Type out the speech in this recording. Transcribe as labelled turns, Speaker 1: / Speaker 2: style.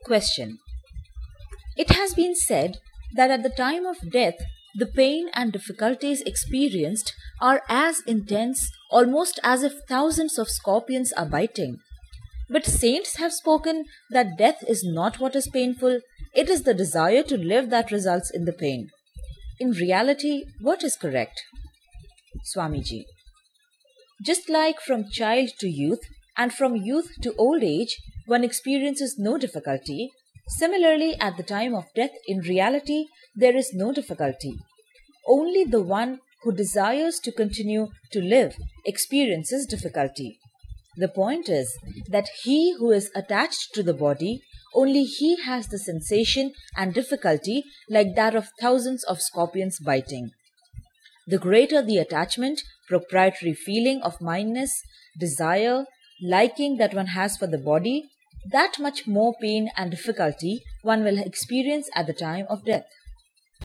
Speaker 1: Question. It has been said that at the time of death, the pain and difficulties experienced are as intense, almost as if thousands of scorpions are biting. But saints have spoken that death is not what is painful, it is the desire to live that results in the pain. In reality, what is correct? Swamiji. Just like from child to youth and from youth to old age, one experiences no difficulty, similarly at the time of death, in reality, there is no difficulty. Only the one who desires to continue to live experiences difficulty. The point is that he who is attached to the body, only he has the sensation and difficulty like that of thousands of scorpions biting. The greater the attachment, proprietary feeling of mindness, desire, liking that one has for the body, that much more pain and difficulty one will experience at the time of death.